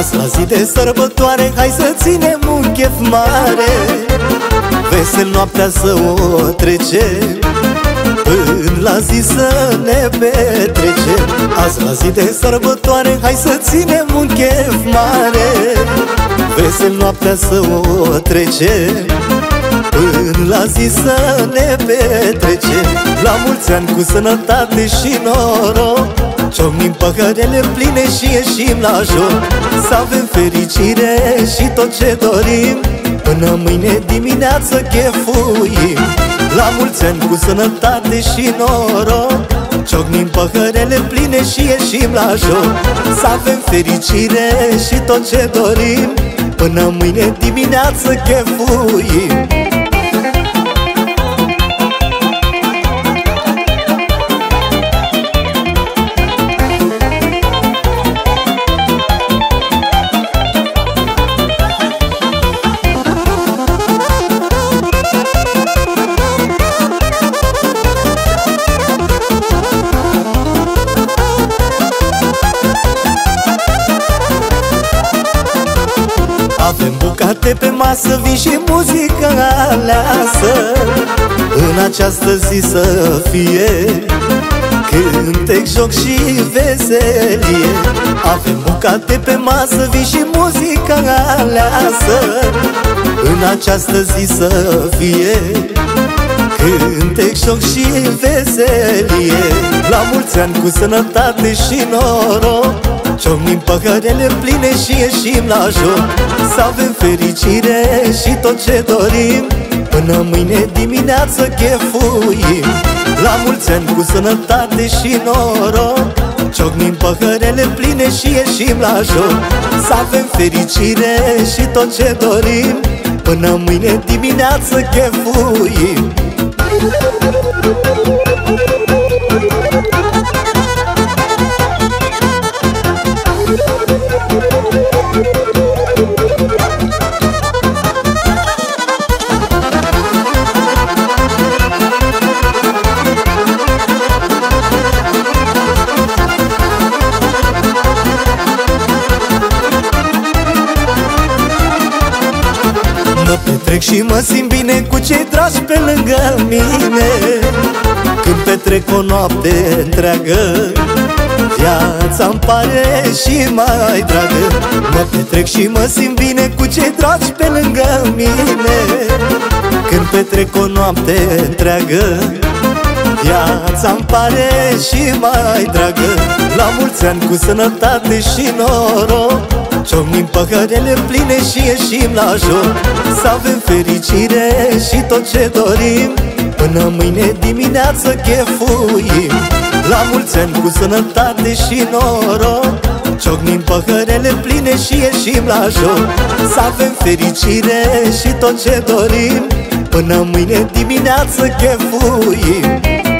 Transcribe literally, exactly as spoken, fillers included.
Azi la zi de sărbătoare, hai să ținem un chef mare, vesel noaptea să o trecem, până la zi să ne petrecem. Azi la zi de sărbătoare, hai să ținem un chef mare, vesel noaptea să o trecem, până la zi să ne petrecem. La mulți ani cu sănătate și noroc, ciocnim paharele pline și ieșim la joc. Să avem fericire și tot ce dorim, până mâine dimineață chefuim. La mulți ani cu sănătate și noroc, ciocnim paharele pline și ieșim la joc. Să avem fericire și tot ce dorim, până mâine dimineață chefuim. Avem bucate pe masă, vin și muzică aleasă, în această zi să fie cântec, joc și veselie. Avem bucate pe masă, vin și muzică aleasă, în această zi să fie cântec, joc și veselie. La mulți ani cu sănătate și noroc, ciocnim paharele pline și ieșim la joc. Să avem fericire și tot ce dorim, până mâine dimineață chefuim. La mulți ani cu sănătate și noroc, ciocnim paharele pline și ieșim la joc. Să avem fericire și tot ce dorim, până mâine dimineață chefuim. Mă petrec și mă simt bine cu cei dragi pe lângă mine, când petrec o noapte întreagă, viața-mi pare și mai dragă. Mă petrec și mă simt bine cu cei dragi pe lângă mine, când petrec o noapte întreagă, viața-mi pare și mai dragă. La mulți ani cu sănătate și noroc, ciocnim paharele pline și ieșim la joc. Să avem fericire și tot ce dorim, până mâine dimineață chefuim. La mulți ani cu sănătate și noroc, ciocnim paharele pline și ieșim la joc. Să avem fericire și tot ce dorim, până mâine dimineață chefuim.